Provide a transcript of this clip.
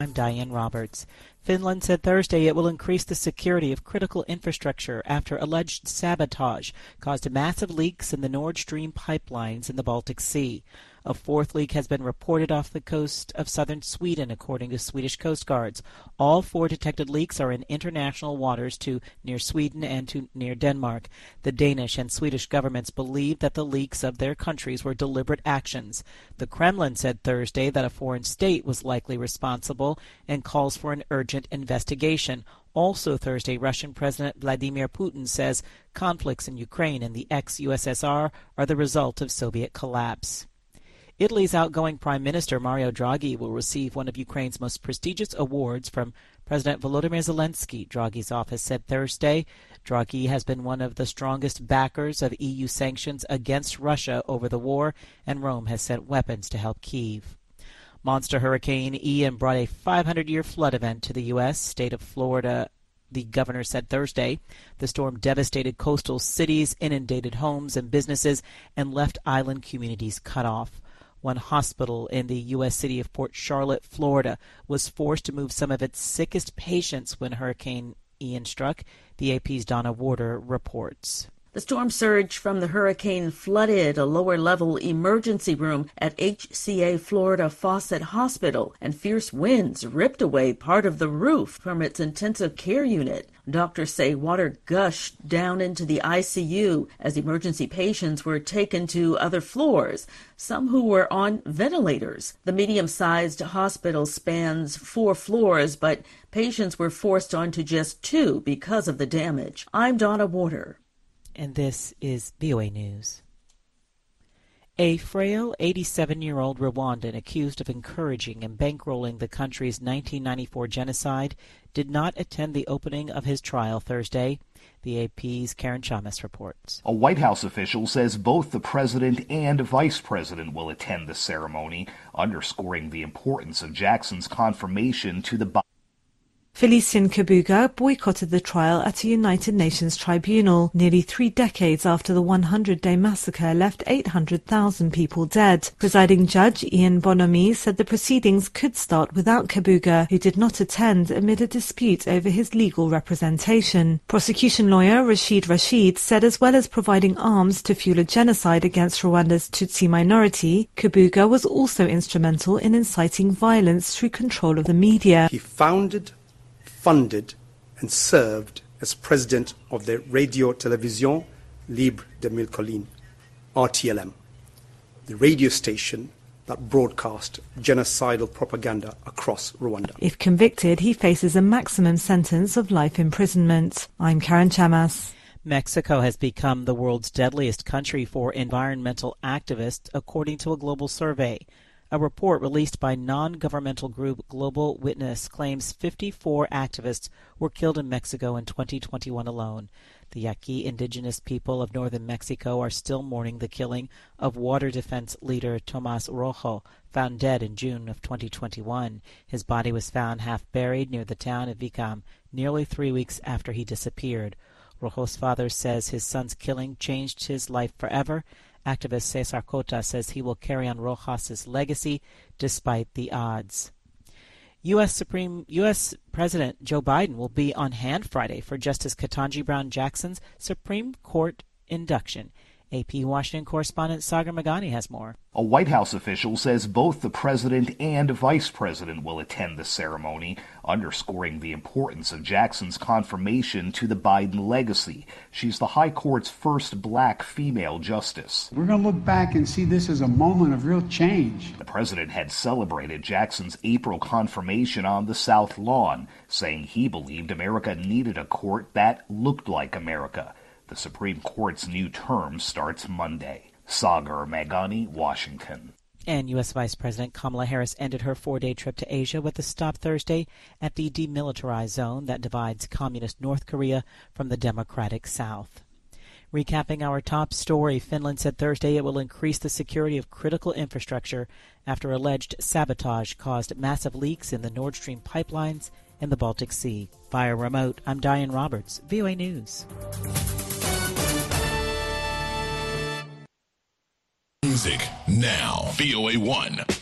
I'm Diane Roberts. Finland said Thursday it will increase the security of critical infrastructure after alleged sabotage caused massive leaks in the Nord Stream pipelines in the Baltic Sea. A fourth leak has been reported off the coast of southern Sweden, according to Swedish Coast Guards. All 4 detected leaks are in international waters near Sweden and to near Denmark. The Danish and Swedish governments believe that the leaks of their countries were deliberate actions. The Kremlin said Thursday that a foreign state was likely responsible and calls for an urgent investigation. Also Thursday, Russian President Vladimir Putin says conflicts in Ukraine and the ex-USSR are the result of Soviet collapse. Italy's outgoing Prime Minister Mario Draghi will receive one of Ukraine's most prestigious awards from President Volodymyr Zelensky, Draghi's office said Thursday. Draghi has been one of the strongest backers of EU sanctions against Russia over the war, and Rome has sent weapons to help Kyiv. Monster Hurricane Ian brought a 500-year flood event to the U.S. state of Florida, the governor said Thursday. The storm devastated coastal cities, inundated homes and businesses, and left island communities cut off. One hospital in the U.S. city of Port Charlotte, Florida, was forced to move some of its sickest patients when Hurricane Ian struck, the AP's Donna Warder reports. The storm surge from the hurricane flooded a lower-level emergency room at HCA Florida Fawcett Hospital, and fierce winds ripped away part of the roof from its intensive care unit. Doctors say water gushed down into the ICU as emergency patients were taken to other floors, some who were on ventilators. The medium-sized hospital spans 4 floors, but patients were forced onto just 2 because of the damage. I'm Donna Warder. And this is VOA News. A frail 87-year-old Rwandan accused of encouraging and bankrolling the country's 1994 genocide did not attend the opening of his trial Thursday. The AP's Karen Chamas reports. A White House official says both the president and vice president will attend the ceremony, underscoring the importance of Jackson's confirmation to the Felicien Kabuga boycotted the trial at a United Nations tribunal nearly 3 decades after the 100-day massacre left 800,000 people dead. Presiding Judge Ian Bonomi said the proceedings could start without Kabuga, who did not attend amid a dispute over his legal representation. Prosecution lawyer Rashid Rashid said as well as providing arms to fuel a genocide against Rwanda's Tutsi minority, Kabuga was also instrumental in inciting violence through control of the media. He funded and served as president of the Radio Télévision Libre de Mille Collines, RTLM, the radio station that broadcast genocidal propaganda across Rwanda. If convicted, he faces a maximum sentence of life imprisonment. I'm Karen Chamas. Mexico has become the world's deadliest country for environmental activists, according to a global survey. A report released by non-governmental group Global Witness claims 54 activists were killed in Mexico in 2021 alone. The Yaqui indigenous people of northern Mexico are still mourning the killing of water defense leader Tomas Rojo, found dead in June of 2021. His body was found half buried near the town of Vicam nearly 3 weeks after he disappeared. Rojo's father says his son's killing changed his life forever. Activist Cesar Cota says he will carry on Rojas' legacy despite the odds. U.S. President Joe Biden will be on hand Friday for Justice Ketanji Brown Jackson's Supreme Court induction. AP Washington correspondent Sagar Magani has more. A White House official says both the president and vice president will attend the ceremony, underscoring the importance of Jackson's confirmation to the Biden legacy. She's the High Court's first black female justice. We're going to look back and see this as a moment of real change. The president had celebrated Jackson's April confirmation on the South Lawn, saying he believed America needed a court that looked like America. The Supreme Court's new term starts Monday. Sagar Magani, Washington. And U.S. Vice President Kamala Harris ended her 4-day trip to Asia with a stop Thursday at the demilitarized zone that divides communist North Korea from the democratic South. Recapping our top story, Finland said Thursday it will increase the security of critical infrastructure after alleged sabotage caused massive leaks in the Nord Stream pipelines in the Baltic Sea. Via remote, I'm Diane Roberts, VOA News. Music now. VOA 1.